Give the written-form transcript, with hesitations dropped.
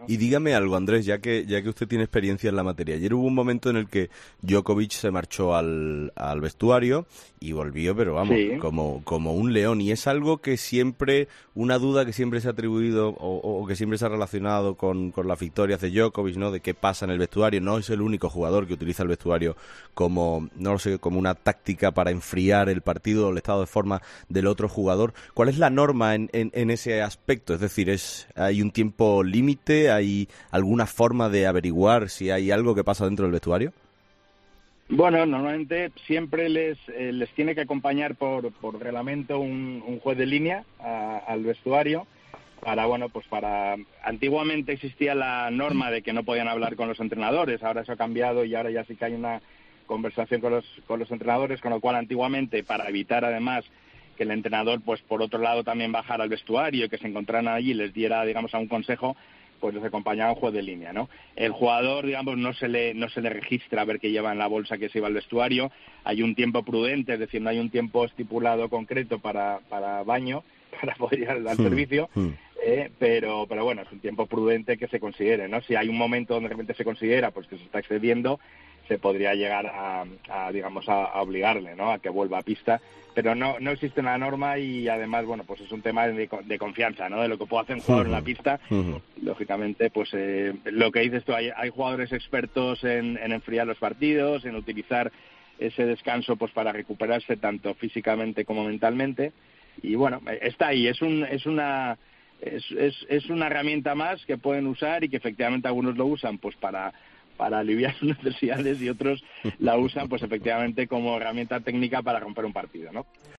Y dígame algo, Andrés, ya que usted tiene experiencia en la materia. Ayer hubo un momento en el que Djokovic se marchó al vestuario y volvió, pero vamos, Sí. como un león. Y es algo que siempre, una duda que siempre se ha atribuido o que siempre se ha relacionado con las victorias de Djokovic, ¿no? De qué pasa en el vestuario. No es el único jugador que utiliza el vestuario como, no lo sé, como una táctica para enfriar el partido o el estado de forma del otro jugador. ¿Cuál es la norma en ese aspecto? Es decir, ¿hay un tiempo límite? ¿Hay alguna forma de averiguar si hay algo que pasa dentro del vestuario? Bueno, normalmente siempre les tiene que acompañar por reglamento un juez de línea al vestuario antiguamente existía la norma de que no podían hablar con los entrenadores, ahora eso ha cambiado y ahora ya sí que hay una conversación con los entrenadores, con lo cual antiguamente, para evitar además que el entrenador, pues por otro lado también bajara al vestuario, que se encontraran allí y les diera, digamos, a un consejo, pues les acompañaba un juez de línea, ¿no? El jugador, digamos, no se le registra a ver qué lleva en la bolsa que se iba al vestuario, hay un tiempo prudente, es decir, no hay un tiempo estipulado concreto para baño, para poder ir al servicio, pero bueno, es un tiempo prudente que se considere, ¿no? Si hay un momento donde de repente se considera pues que se está excediendo, se podría llegar a obligarle, ¿no? A que vuelva a pista, pero no existe una norma y además, bueno, pues es un tema de confianza, ¿no? De lo que puede hacer un jugador en la pista. Lógicamente, pues lo que dices tú, hay jugadores expertos en enfriar los partidos, en utilizar ese descanso pues para recuperarse tanto físicamente como mentalmente, y bueno, está ahí, es una herramienta más que pueden usar y que efectivamente algunos lo usan pues para aliviar sus necesidades y otros la usan pues efectivamente como herramienta técnica para romper un partido, ¿no?